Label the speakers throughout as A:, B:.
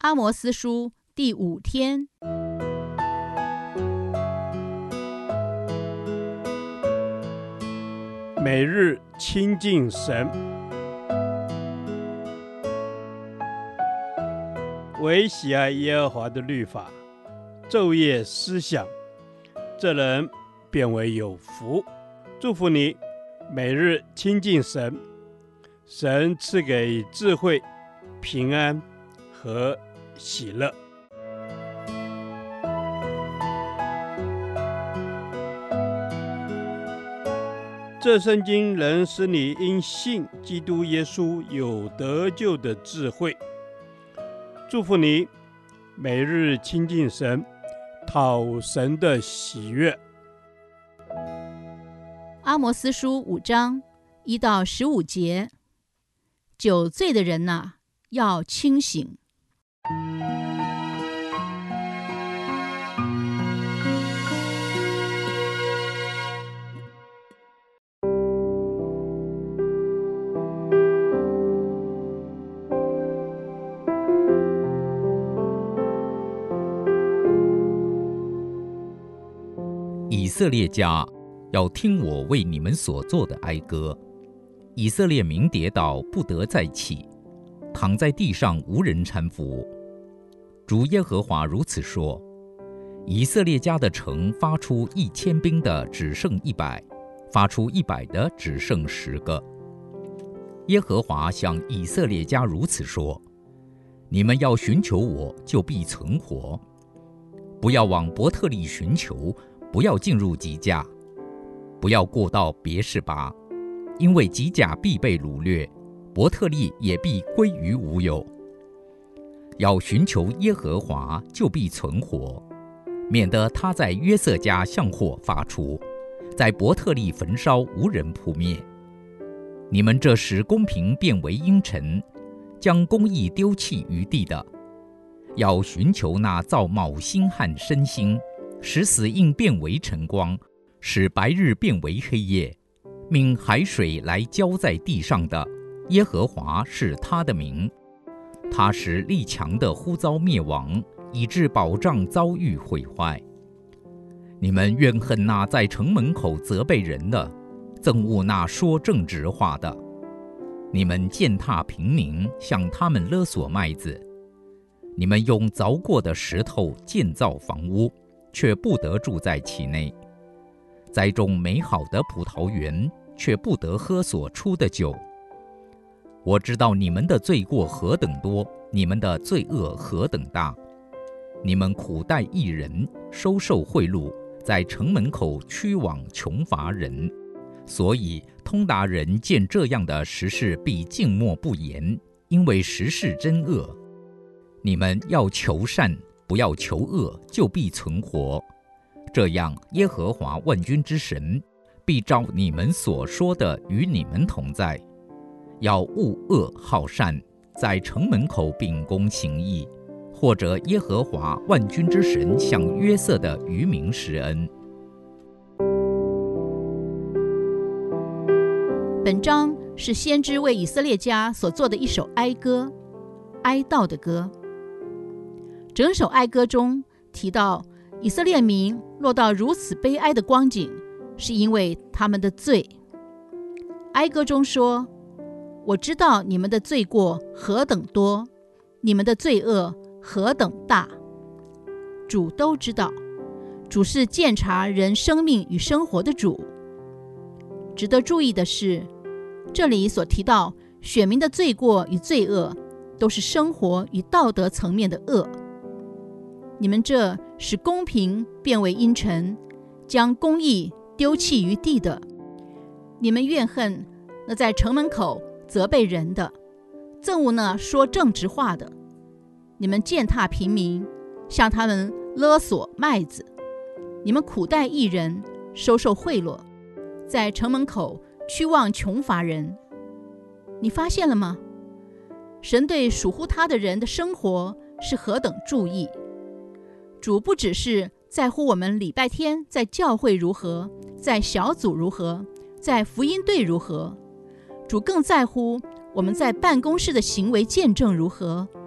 A: 阿摩司书第5天。
B: 每日亲近神，唯喜爱耶和华的律法，昼夜思想，这人便为有福。祝福你，每日亲近神，神赐给智慧、平安和喜乐。这圣经能使你因信基督耶稣有得救的智慧。祝福你，每日亲近神，讨神的喜悦。
A: 阿摩司书5章1到15节，酒醉的人哪，要清醒。
C: 以色列家，要听我为你们所做的哀歌。以色列民跌倒，不得再起，躺在地上无人搀扶。主耶和华如此说：以色列家的城发出1000兵的只剩100，发出100的只剩10个。耶和华向以色列家如此说：你们要寻求我，就必存活。不要往伯特利寻求，不要进入吉甲，不要过到别是巴，因为吉甲必被掳掠，伯特利也必归于无有。要寻求耶和华，就必存活，免得他在约瑟家向火发出，在伯特利焚烧，无人扑灭。你们这时公平变为阴沉，将公义丢弃于地的，要寻求那造昴星和申星，使死印变为晨光，使白日变为黑夜，命海水来浇在地上的，耶和华是他的名。他使力强的忽遭灭亡，以致保障遭遇毁坏。你们怨恨那在城门口责备人的，憎恶那说正直话的。你们践踏平民，向他们勒索麦子。你们用凿过的石头建造房屋，却不得住在其内。栽种美好的葡萄园，却不得喝所出的酒。我知道你们的罪过何等多，你们的罪恶何等大。你们苦待义人，收受贿赂，在城门口屈枉穷乏人。所以通达人见这样的实事，必静默不言，因为实事真恶。你们要求善，不要求恶，就必存活。这样，耶和华万军之神必照你们所说的与你们同在。要恶恶好善，在城门口秉公行义，或者耶和华万军之神向约瑟的余民施恩。
A: 本章是先知为以色列家所做的一首哀歌，哀悼的歌。整首哀歌中提到，以色列民落到如此悲哀的光景，是因为他们的罪。哀歌中说：我知道你们的罪过何等多，你们的罪恶何等大。主都知道，主是鉴察人生命与生活的主。值得注意的是，这里所提到选民的罪过与罪恶，都是生活与道德层面的恶。你们这使公平变为阴沉，将公义丢弃于地的，你们怨恨那在城门口责备人的，憎恶那说正直话的。你们践踏平民，向他们勒索麦子。你们苦待义人，收受贿赂，在城门口屈望穷乏人。你发现了吗？神对属乎他的人的生活是何等注意。主不只是在乎我们礼拜天在教会如何，在小组如何，在福音队如何，主更在乎我们在办公室的行为见证如何，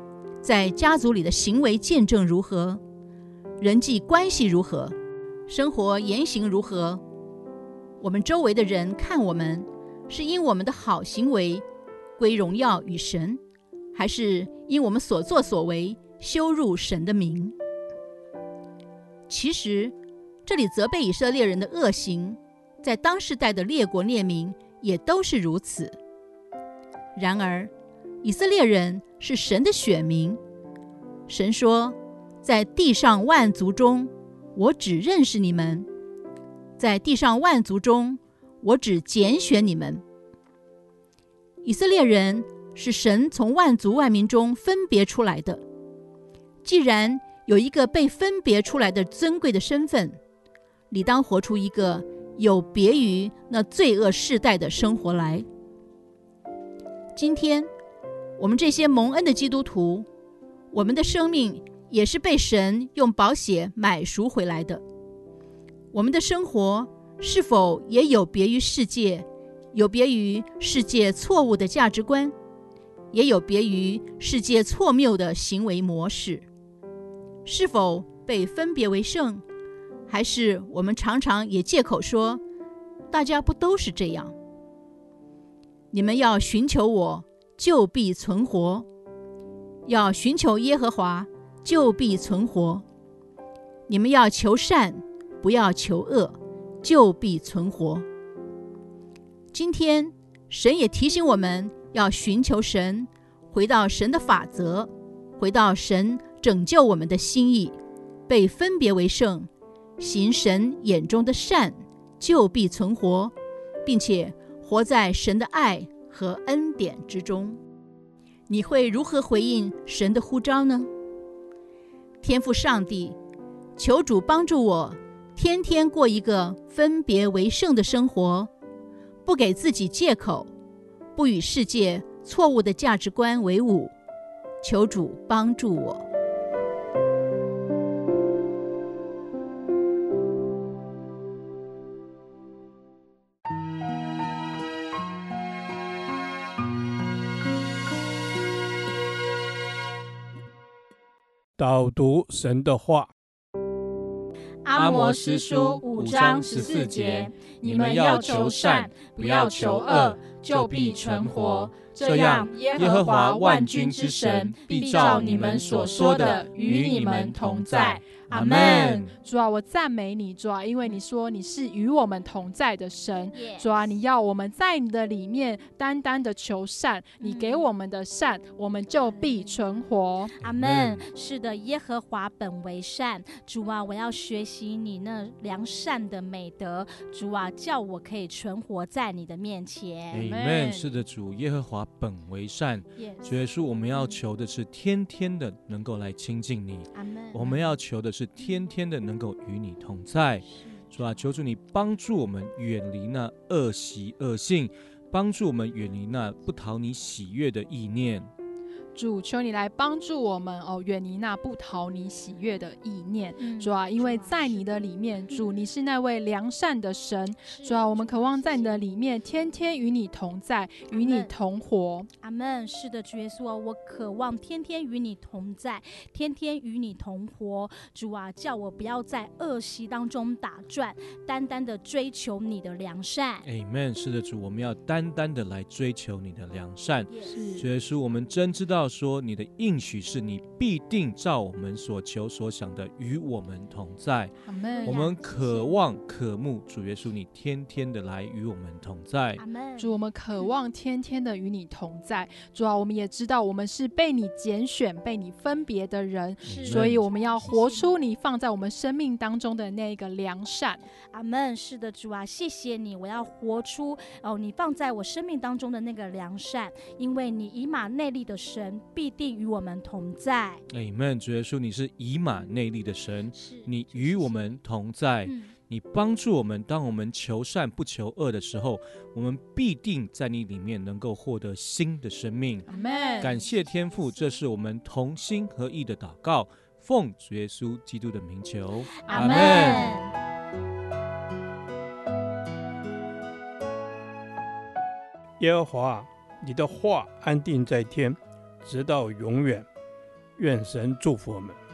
A: 在家族里的行为见证如何，人际关系如何，生活言行如何，我们周围的人看我们，是因我们的好行为归荣耀与神，还是因我们所作所为羞辱神的名？其实这里责备以色列人的恶行，在当世代的列国列民也都是如此。然而以色列人是神的选民，神说，在地上万族中，我只认识你们，在地上万族中，我只拣选你们。以色列人是神从万族万民中分别出来的，既然有一个被分别出来的尊贵的身份，理当活出一个有别于那罪恶世代的生活来。今天我们这些蒙恩的基督徒，我们的生命也是被神用宝血买赎回来的。我们的生活是否也有别于世界，有别于世界错误的价值观，也有别于世界错谬的行为模式？是否被分别为圣，还是我们常常也借口说，大家不都是这样？你们要寻求我，就必存活；要寻求耶和华，就必存活。你们要求善，不要求恶，就必存活。今天神也提醒我们要寻求神，回到神的法则，回到神拯救我们的心意，被分别为圣，行神眼中的善，就必存活，并且活在神的爱和恩典之中。你会如何回应神的呼召呢？天父上帝，求主帮助我天天过一个分别为圣的生活，不给自己借口，不与世界错误的价值观为伍。求主帮助我。
B: 导读神的话。
D: 阿摩司书5章14节，你们要求善，不要求恶，就必存活。这样，耶和华万军之神必照你们所说的与你们同在。阿们。
E: 主啊，我赞美你，主啊，因为你说你是与我们同在的神。主啊，你要我们在你的里面单单的求善，你给我们的善，我们就必存活。
D: 阿们。是的，耶和华本为善。主啊，我要学习你那良善的美德。主啊，叫我可以存活在你的面前。
F: 阿们。是的，主，耶和华本为善。主耶稣，我们要求的是天天的能够来亲近你。
D: 阿们。
F: 我们要求的是天天的能够与你同在。主啊，求主你帮助我们远离那恶习恶性，帮助我们远离那不讨你喜悦的意念。
E: 主，求你来帮助我们远离那不讨你喜悦的意念。主啊，因为在你的里面，主你是那位良善的神。主啊，我们渴望在你的里面天天与你同在，与你同活。
D: 阿们。是的，主耶稣，我渴望天天与你同在，天天与你同活。主啊，叫我不要在恶习当中打转，单单的追求你的良善。
F: 阿们。是的，主，我们要单单的来追求你的良善。主耶稣，我们真知道说你的应许是你必定照我们所求所想的与我们同在。我们渴望渴慕主耶稣你天天的来与我们同在。
E: 主，我们渴望天天的与你同在。主啊，我们也知道我们是被你拣选被你分别的人，所以我们要活出你放在我们生命当中的那个良善。
D: 阿们。是的，主啊，谢谢你，我要活出你放在我生命当中的那个良善，因为你以马内利的神必定与我们同在。
F: 阿们。主耶稣，你是以马内利的神，你与我们同在。你帮助我们，当我们求善不求恶的时候，我们必定在你里面能够获得新的生命。感谢天父，这是我们同心合意的祷告，奉主耶稣基督的名求。
D: 阿们。
B: 耶和华，你的话安定在天，直到永远。 愿神祝福我们。